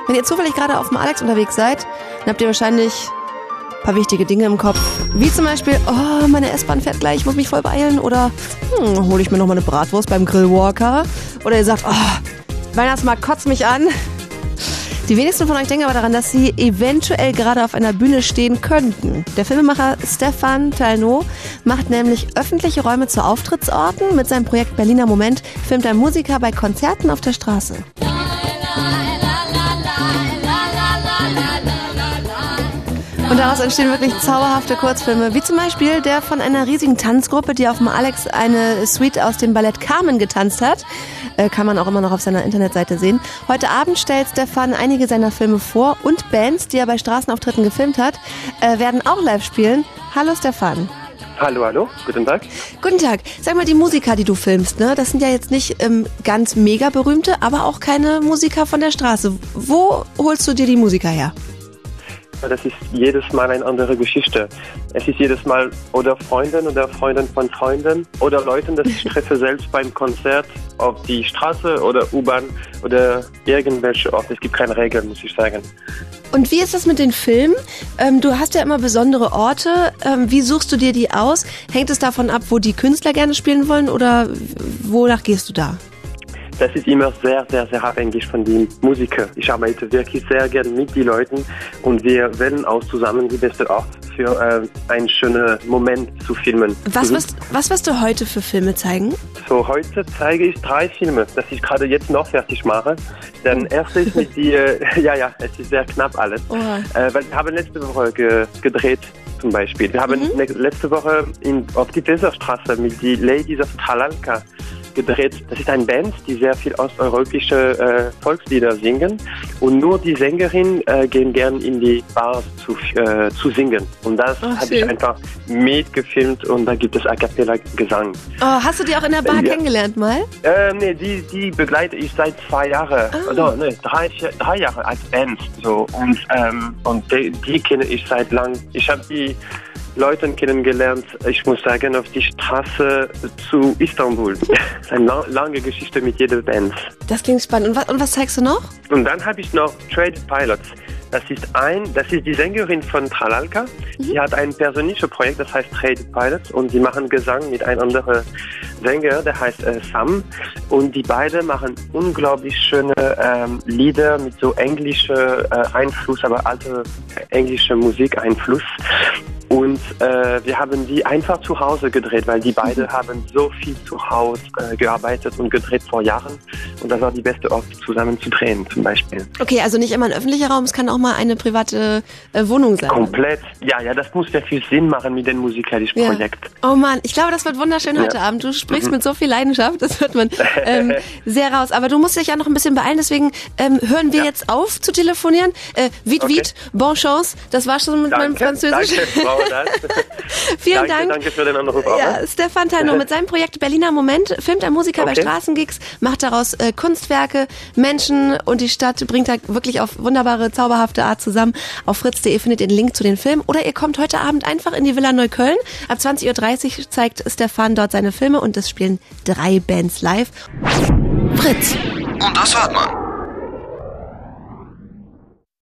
Wenn ihr zufällig gerade auf dem Alex unterwegs seid, dann habt ihr wahrscheinlich ein paar wichtige Dinge im Kopf. Wie zum Beispiel, oh, meine S-Bahn fährt gleich, ich muss mich voll beeilen. Oder hole ich mir noch mal eine Bratwurst beim Grillwalker. Oder ihr sagt, oh, Weihnachtsmarkt kotzt mich an. Die wenigsten von euch denken aber daran, dass sie eventuell gerade auf einer Bühne stehen könnten. Der Filmemacher Stéphane Tallenaud macht nämlich öffentliche Räume zu Auftrittsorten. Mit seinem Projekt Berliner Moment filmt er Musiker bei Konzerten auf der Straße. Und daraus entstehen wirklich zauberhafte Kurzfilme, wie zum Beispiel der von einer riesigen Tanzgruppe, die auf dem Alex eine Suite aus dem Ballett Carmen getanzt hat. Kann man auch immer noch auf seiner Internetseite sehen. Heute Abend stellt Stéphane einige seiner Filme vor und Bands, die er bei Straßenauftritten gefilmt hat, werden auch live spielen. Hallo Stéphane. Hallo, guten Tag. Guten Tag. Sag mal, die Musiker, die du filmst, ne, das sind ja jetzt nicht ganz mega berühmte, aber auch keine Musiker von der Straße. Wo holst du dir die Musiker her? Das ist jedes Mal eine andere Geschichte. Es ist jedes Mal oder Freundin von Freunden oder Leuten, das ich treffe selbst beim Konzert auf die Straße oder U-Bahn oder irgendwelche Orte. Es gibt keine Regeln, muss ich sagen. Und wie ist das mit den Filmen? Du hast ja immer besondere Orte. Wie suchst du dir die aus? Hängt es davon ab, wo die Künstler gerne spielen wollen oder wonach gehst du da? Das ist immer sehr, sehr, sehr abhängig von den Musikern. Ich arbeite wirklich sehr gerne mit den Leuten und wir wählen auch zusammen die beste Ort für einen schönen Moment zu filmen. Was wirst du heute für Filme zeigen? So, heute zeige ich 3 Filme, das ich gerade jetzt noch fertig mache. Der erste ist mit die, es ist sehr knapp alles, weil wir haben letzte Woche gedreht. Zum Beispiel. Wir haben letzte Woche auf die Weserstraße mit die Ladies of Tralalka gedreht. Das ist eine Band, die sehr viel osteuropäische Volkslieder singen und nur die Sängerin gehen gern in die Bars zu singen. Und das habe ich einfach mitgefilmt und da gibt es A Cappella Gesang. Oh, hast du die auch in der Bar kennengelernt mal? Nee, die begleite ich seit 2 Jahren. Also, 3 Jahre als Band. So. Und die kenne ich seit lang. Ich habe die Leute kennengelernt, ich muss sagen, auf die Straße zu Istanbul. Das ist eine lange Geschichte mit jeder Band. Das klingt spannend. Und was zeigst du noch? Und dann habe ich noch Traded Pilots. Das ist die Sängerin von Tralalka. Sie hat ein persönliches Projekt, das heißt Traded Pilots und sie machen Gesang mit einem anderen Sänger, der heißt Sam. Und die beiden machen unglaublich schöne Lieder mit so englischem Einfluss, aber alte englische Musikeinfluss. Und wir haben die einfach zu Hause gedreht, weil die beiden haben so viel zu Hause gearbeitet und gedreht vor Jahren. Und das war die beste Ort, zusammen zu drehen zum Beispiel. Okay, also nicht immer ein öffentlicher Raum, es kann auch mal eine private Wohnung sein. Komplett. Ja, das muss sehr viel Sinn machen mit dem musikalischen Projekt. Oh Mann, ich glaube, das wird wunderschön heute Abend. Du sprichst mit so viel Leidenschaft, das hört man sehr raus. Aber du musst dich ja noch ein bisschen beeilen, deswegen hören wir jetzt auf zu telefonieren. Vite, bonne chance. Das war schon mit meinem Französisch. Danke, Vielen Dank. Danke für den Anruf. Ja, Stéphane Tallenaud mit seinem Projekt Berliner Moment filmt ein Musiker bei Straßengigs, macht daraus Kunstwerke, Menschen und die Stadt bringt da wirklich auf wunderbare, zauberhafte Art zusammen. Auf fritz.de findet ihr den Link zu den Filmen oder ihr kommt heute Abend einfach in die Villa Neukölln. Ab 20.30 Uhr zeigt Stéphane dort seine Filme und es spielen 3 Bands live. Fritz. Und das hört man.